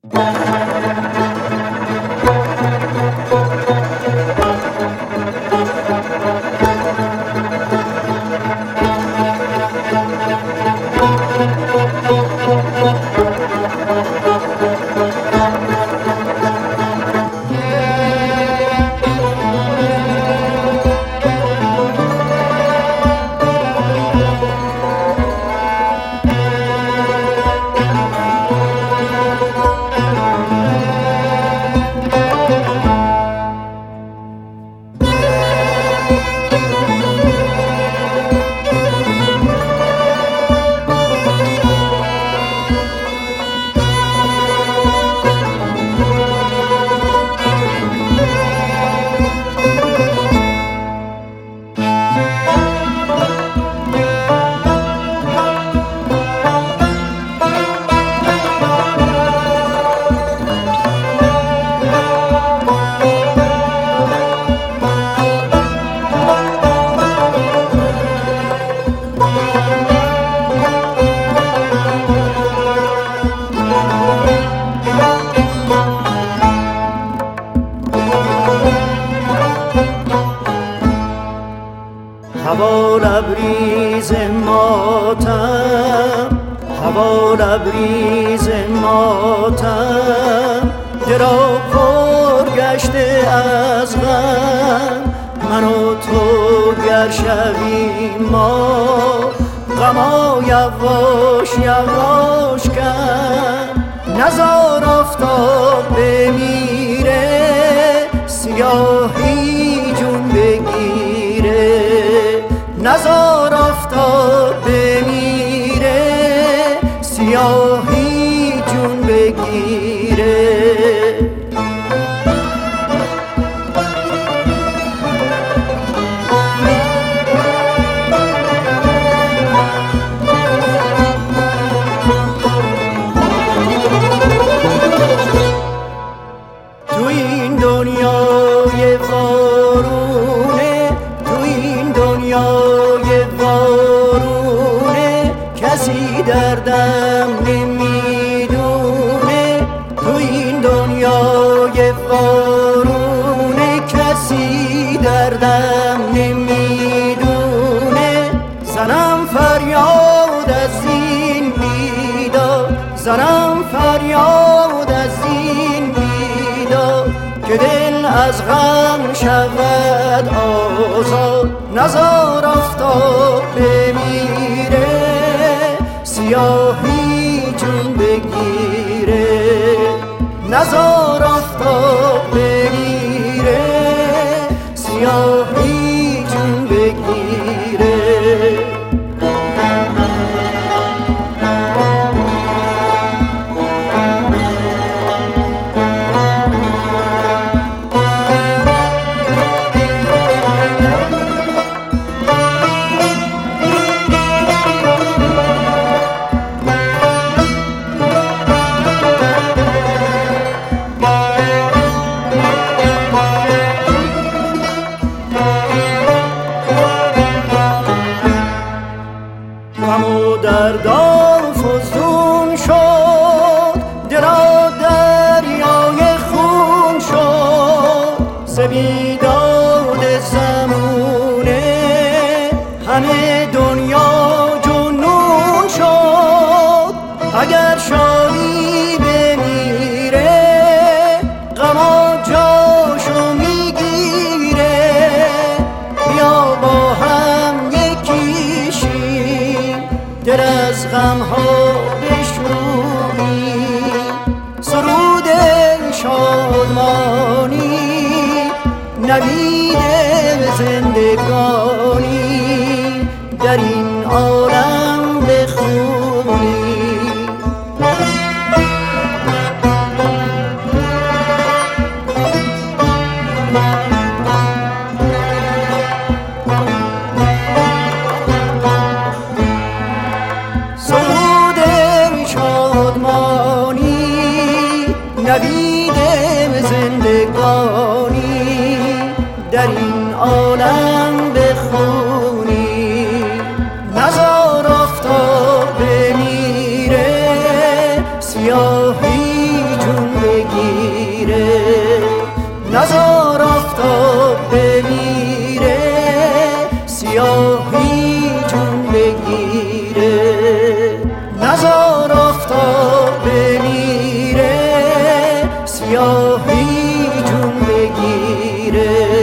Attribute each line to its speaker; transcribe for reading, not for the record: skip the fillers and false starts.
Speaker 1: هوا لبریز ماتم، هوا لبریز ماتم، درا پر گشته از غم. من و تو گر شویم ما، غما یواش یواش کن. نزار آفتاب بمیره، سیاهی جون بگیره. نزار آفتاب بمیره، سیاهی جون بگیره. تو این دنیای وارونه، تو این دنیای وارونه، کسی دردم نمیدونه. تو این دنیای وارونه، کسی دردم نمیدونه. زنم فریاد از این بیداد، زنم فریاد از این بیداد، که دل از غم شود آزاد. نزار آفتاب بمیره، سیاهی جون بگیره. نزار آفتاب بمیره، سیاهی جون بگیره. غم و دردم فزون شد، دلا دریای خون شد. ز بیداد زمونه همه دنیا جنون شد. اگر شادی بمیره، غم جاشو میگیره. بیا با هم یکی شیم، دل از غمها بشوریم. سرود شادمانی، نوید زندگانی، در این عالم بخونیم. سرود شادمانی، نوید زندگانی، در این عالم بخونی. نزار آفتاب بمیره، سیاهی جون سیاهی جون بگیره